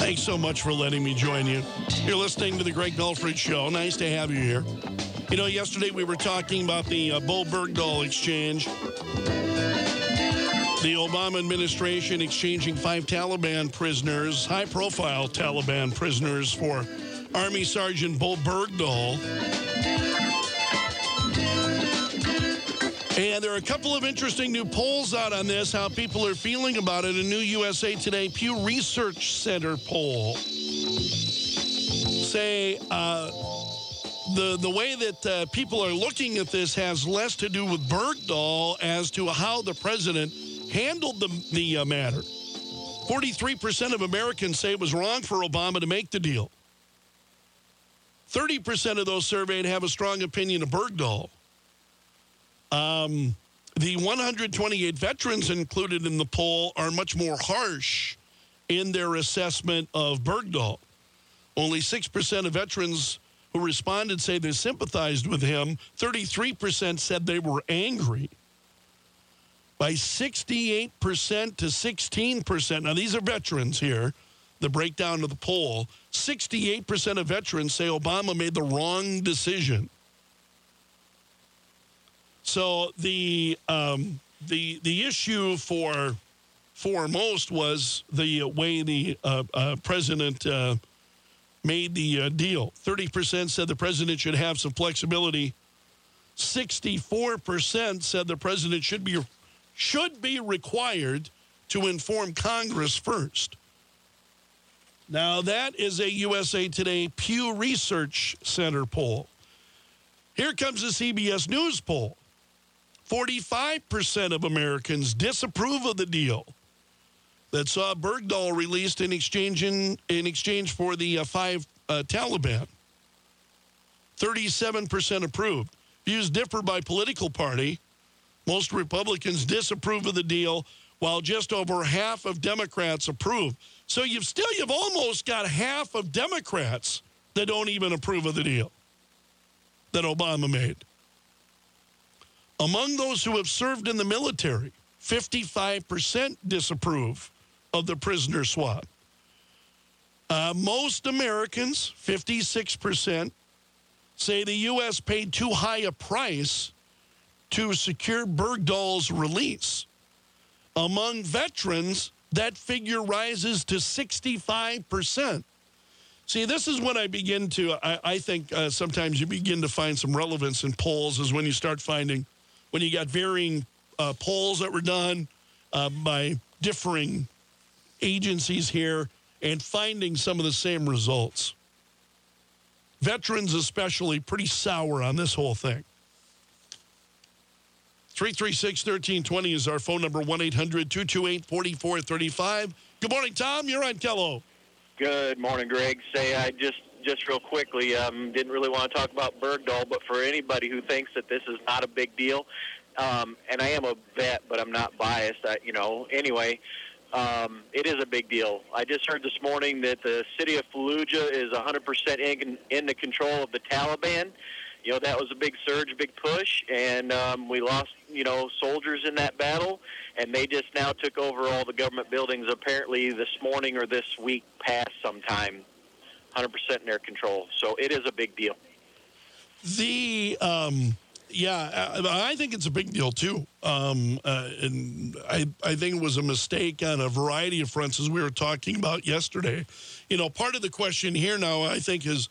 Thanks so much for letting me join you. You're listening to the Greg Belford Show. Nice to have you here. You know, yesterday we were talking about the Bo Bergdahl exchange. The Obama administration exchanging 5 Taliban prisoners, high-profile Taliban prisoners, for Army Sergeant Bo Bergdahl. And there are a couple of interesting new polls out on this, how people are feeling about it. A new USA Today Pew Research Center poll say the way that people are looking at this has less to do with Bergdahl as to how the president handled the matter. 43% of Americans say it was wrong for Obama to make the deal. 30% of those surveyed have a strong opinion of Bergdahl. The 128 veterans included in the poll are much more harsh in their assessment of Bergdahl. Only 6% of veterans who responded say they sympathized with him. 33% said they were angry. By 68% to 16%, now these are veterans here, the breakdown of the poll, 68% of veterans say Obama made the wrong decision. So the issue for most was the way the president made the deal. 30% said the president should have some flexibility. 64% said the president should be required to inform Congress first. Now, that is a USA Today Pew Research Center poll. Here comes a CBS News poll. 45% of Americans disapprove of the deal that saw Bergdahl released in exchange for the 5 Taliban. 37% approved. Views differ by political party. Most Republicans disapprove of the deal, while just over half of Democrats approve. So you've almost got half of Democrats that don't even approve of the deal that Obama made. Among those who have served in the military, 55% disapprove of the prisoner swap. Most Americans, 56%, say the U.S. paid too high a price to secure Bergdahl's release. Among veterans, that figure rises to 65%. See, this is when I begin to, I think sometimes you begin to find some relevance in polls, is when you start finding, when you got varying polls that were done by differing agencies here and finding some of the same results. Veterans especially pretty sour on this whole thing. 336-1320 is our phone number, 1-800-228-4435. Good morning, Tom. You're on Kello. Good morning, Greg. I just real quickly, didn't really want to talk about Bergdahl, but for anybody who thinks that this is not a big deal, and I am a vet, but I'm not biased, anyway, it is a big deal. I just heard this morning that the city of Fallujah is 100% in the control of the Taliban. You know, that was a big surge, big push, and we lost, soldiers in that battle, and they just now took over all the government buildings apparently this morning or this week past sometime, 100% in their control. So it is a big deal. I think it's a big deal, too. And I think it was a mistake on a variety of fronts, as we were talking about yesterday. You know, part of the question here now, I think, is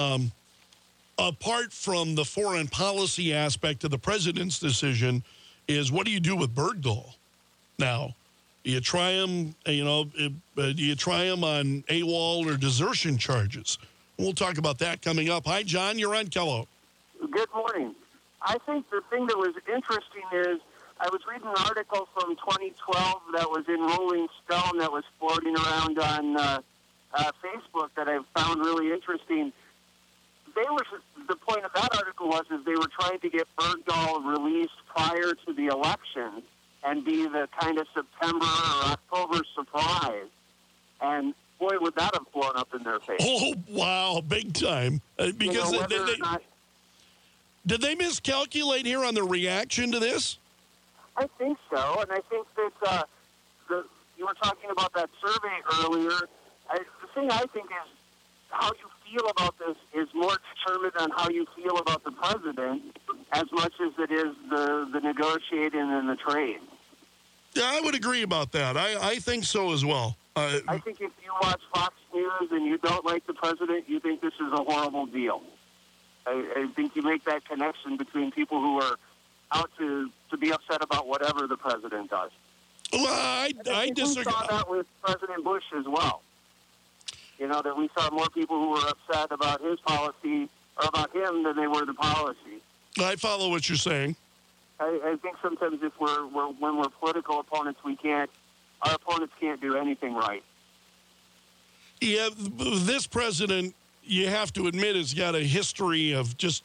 apart from the foreign policy aspect of the president's decision, is what do you do with Bergdahl now? Do you try him, do you try him on AWOL or desertion charges? We'll talk about that coming up. Hi, John. You're on Kello. Good morning. I think the thing that was interesting is I was reading an article from 2012 that was in Rolling Stone that was floating around on Facebook that I found really interesting. The point of that article was they were trying to get Bergdahl released prior to the election and be the kind of September or October surprise. And boy, would that have blown up in their face. Oh, wow, big time. Because did they miscalculate here on the reaction to this? I think so, and I think that you were talking about that survey earlier. thing I think is how you feel about this is more determined on how you feel about the president as much as it is the negotiating and the trade. Yeah, I would agree about that. I think so as well. I think if you watch Fox News and you don't like the president, you think this is a horrible deal. I think you make that connection between people who are out to be upset about whatever the president does. Well, I disagree. We saw that with President Bush as well. You know, that we saw more people who were upset about his policy or about him than they were the policy. I follow what you're saying. I think sometimes if when we're political opponents, our opponents can't do anything right. Yeah, this president, you have to admit, has got a history of just,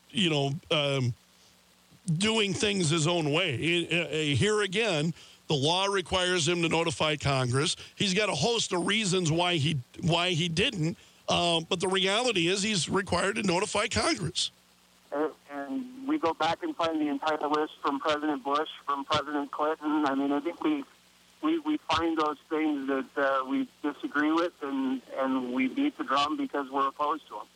doing things his own way. Here again, the law requires him to notify Congress. He's got a host of reasons why he didn't, but the reality is he's required to notify Congress. And we go back and find the entire list from President Bush, from President Clinton. I mean, I think we find those things that we disagree with, and we beat the drum because we're opposed to them.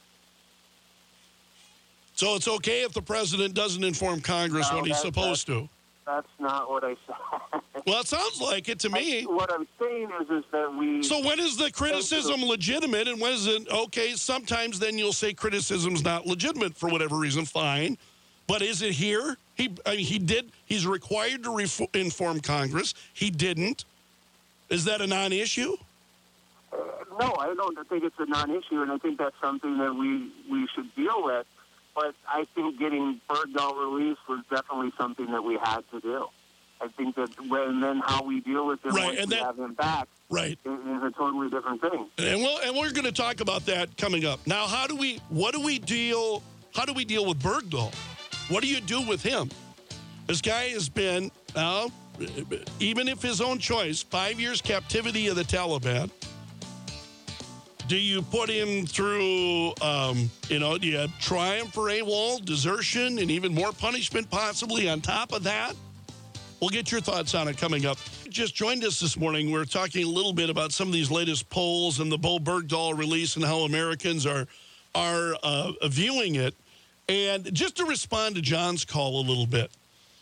So it's okay if the president doesn't inform Congress when he's supposed to? That's not what I said. Well, it sounds like it to me. What I'm saying is that we... So when is the criticism legitimate and when is it, okay, sometimes then you'll say criticism's not legitimate for whatever reason, fine. But is it here? He's required to inform Congress. He didn't. Is that a non-issue? No, I don't think it's a non-issue, and I think that's something that we should deal with. But I think getting Bergdahl released was definitely something that we had to do. I think that then how we deal with him once we have him back is a totally different thing. And we're going to talk about that coming up. Now, how do we deal with Bergdahl? What do you do with him? This guy has been, even if his own choice, 5 years captivity of the Taliban. Do you put him through, do you try him for AWOL, desertion, and even more punishment possibly on top of that? We'll get your thoughts on it coming up. Just joined us this morning. We're talking a little bit about some of these latest polls and the Bo Bergdahl release and how Americans are viewing it. And just to respond to John's call a little bit,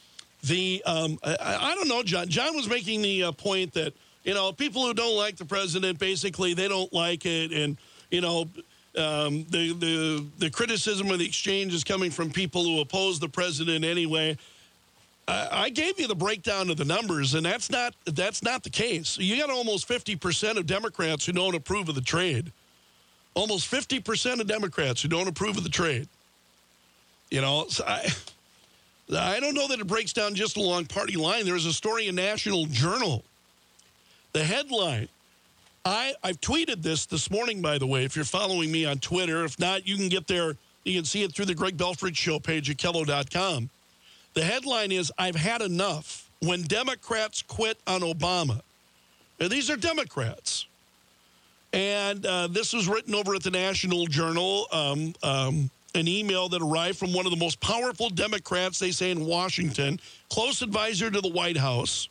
I don't know, John. John was making the point that, people who don't like the president, basically, they don't like it. And, the criticism of the exchange is coming from people who oppose the president anyway. I gave you the breakdown of the numbers, and that's not the case. You got almost 50% of Democrats who don't approve of the trade. Almost 50% of Democrats who don't approve of the trade. So I don't know that it breaks down just along party line. There's a story in National Journal. The headline, I've tweeted this morning, by the way, if you're following me on Twitter. If not, you can get there. You can see it through the Greg Belfridge Show page at Kello.com. The headline is, I've had enough when Democrats quit on Obama. Now, these are Democrats. And this was written over at the National Journal, an email that arrived from one of the most powerful Democrats, they say, in Washington, close advisor to the White House.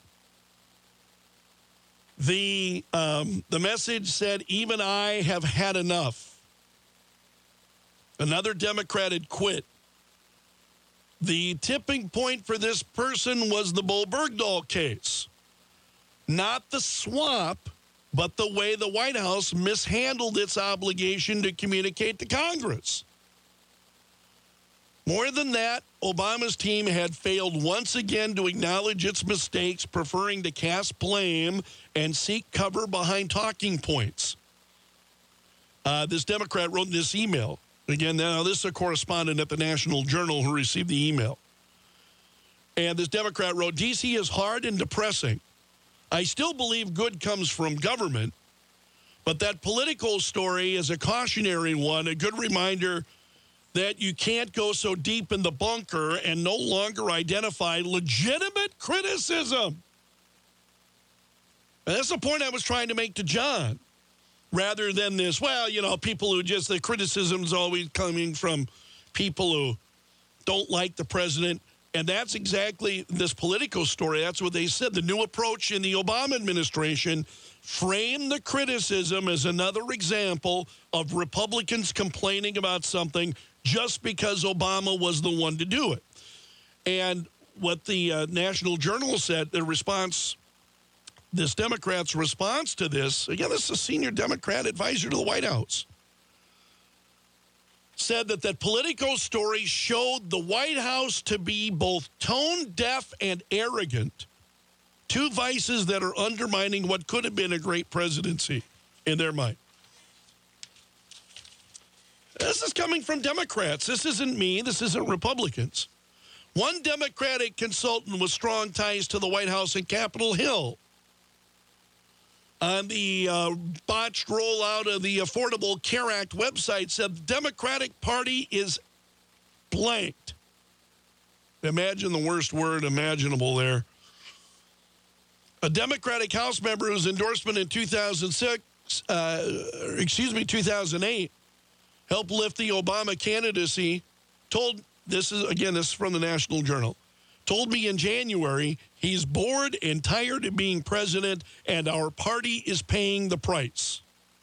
The message said, even I have had enough. Another Democrat had quit. The tipping point for this person was the Bo Bergdahl case. Not the swap, but the way the White House mishandled its obligation to communicate to Congress. More than that, Obama's team had failed once again to acknowledge its mistakes, preferring to cast blame and seek cover behind talking points. This Democrat wrote this email. Again, now this is a correspondent at the National Journal who received the email. And this Democrat wrote, D.C. is hard and depressing. I still believe good comes from government, but that political story is a cautionary one, a good reminder that you can't go so deep in the bunker and no longer identify legitimate criticism. And that's the point I was trying to make to John. Rather than this, people who just, the criticism is always coming from people who don't like the president And that's exactly this Politico story. That's what they said. The new approach in the Obama administration framed the criticism as another example of Republicans complaining about something just because Obama was the one to do it. And what the National Journal said, the response, this Democrats' response to this, again, this is a senior Democrat advisor to the White House, said that Politico story showed the White House to be both tone deaf and arrogant, two vices that are undermining what could have been a great presidency in their mind. This is coming from Democrats. This isn't me. This isn't Republicans. One Democratic consultant with strong ties to the White House and Capitol Hill on the botched rollout of the Affordable Care Act website said the Democratic Party is blanked. Imagine the worst word imaginable there. A Democratic House member whose endorsement in 2008 helped lift the Obama candidacy told, this is from the National Journal, told me in January he's bored and tired of being president and our party is paying the price.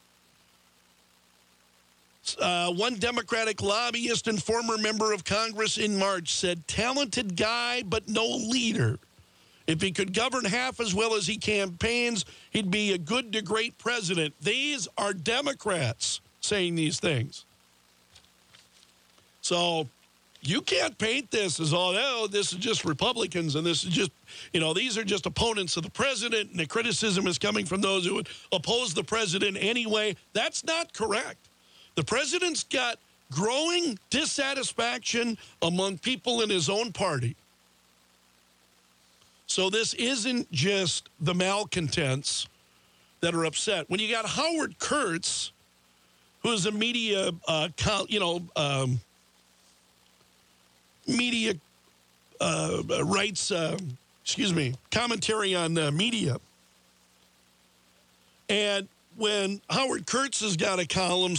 One Democratic lobbyist and former member of Congress in March said, talented guy, but no leader. If he could govern half as well as he campaigns, he'd be a good to great president. These are Democrats saying these things. So you can't paint this as this is just Republicans and this is just, these are just opponents of the president and the criticism is coming from those who would oppose the president anyway. That's not correct. The president's got growing dissatisfaction among people in his own party. So this isn't just the malcontents that are upset. When you got Howard Kurtz, who's a media, media rights, commentary on media. And when Howard Kurtz has got a column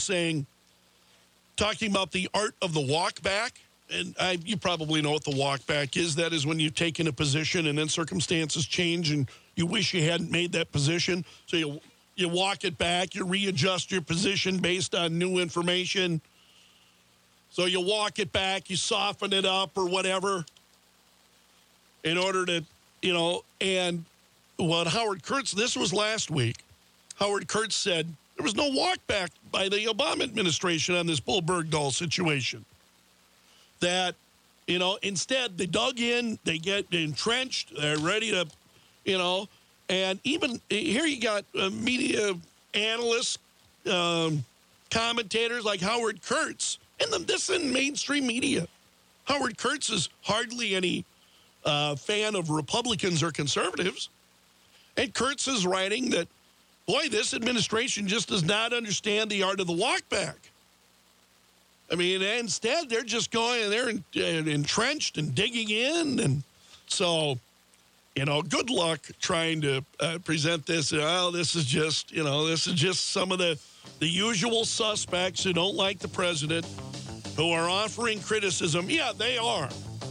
talking about the art of the walk back, and you probably know what the walk back is. That is when you've taken a position and then circumstances change and you wish you hadn't made that position. So you walk it back, you readjust your position based on new information. So you walk it back, you soften it up or whatever in order to, and what Howard Kurtz, this was last week, Howard Kurtz said there was no walk back by the Obama administration on this Bull Bergdahl situation. That, instead they dug in, they get entrenched, they're ready to, and even here you got media analysts, commentators like Howard Kurtz, and this in mainstream media. Howard Kurtz is hardly any fan of Republicans or conservatives. And Kurtz is writing that, boy, this administration just does not understand the art of the walk back. I mean, instead, they're just going and they're entrenched and digging in. And so, good luck trying to present this. This is just some of the usual suspects who don't like the president, who are offering criticism. Yeah, they are.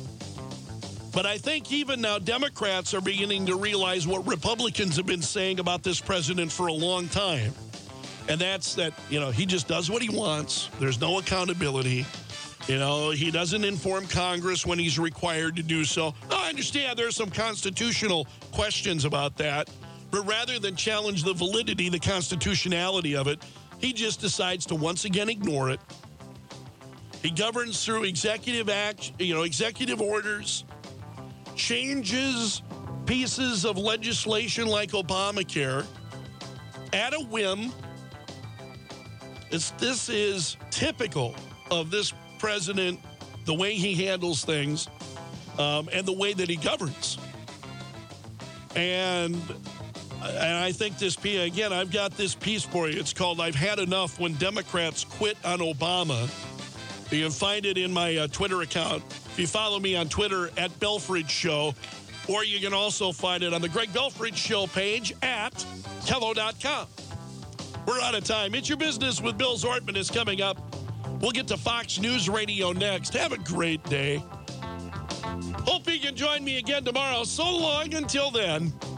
But I think even now Democrats are beginning to realize what Republicans have been saying about this president for a long time. And that's that, he just does what he wants. There's no accountability. He doesn't inform Congress when he's required to do so. I understand there's some constitutional questions about that. But rather than challenge the validity, the constitutionality of it, he just decides to once again ignore it. He governs through executive executive orders, changes pieces of legislation like Obamacare at a whim. This is typical of this president, the way he handles things, and the way that he governs. And I think again, I've got this piece for you. It's called I've Had Enough When Democrats Quit on Obama. You can find it in my Twitter account. If you follow me on Twitter at Belfridge Show, or you can also find it on the Greg Belfridge Show page at Kello.com. We're out of time. It's Your Business with Bill Zortman is coming up. We'll get to Fox News Radio next. Have a great day. Hope you and join me again tomorrow. So long until then.